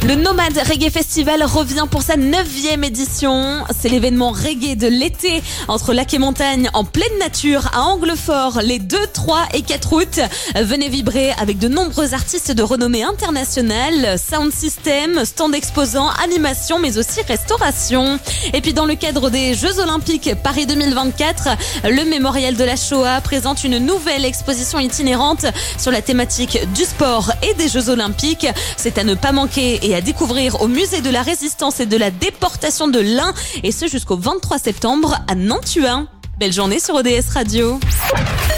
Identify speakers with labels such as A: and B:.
A: Le Nomade Reggae Festival revient pour sa 9e édition. C'est l'événement reggae de l'été entre lac et montagne en pleine nature à Anglefort les 2, 3 et 4 août. Venez vibrer avec de nombreux artistes de renommée internationale, sound system, stand exposant, animation mais aussi restauration. Et puis dans le cadre des Jeux Olympiques Paris 2024, le Mémorial de la Shoah présente une nouvelle exposition itinérante sur la thématique du sport et des Jeux Olympiques. C'est à ne pas manquer et à découvrir au musée de la Résistance et de la déportation de l'Ain, et ce jusqu'au 23 septembre à Nantuin. Belle journée sur ODS Radio.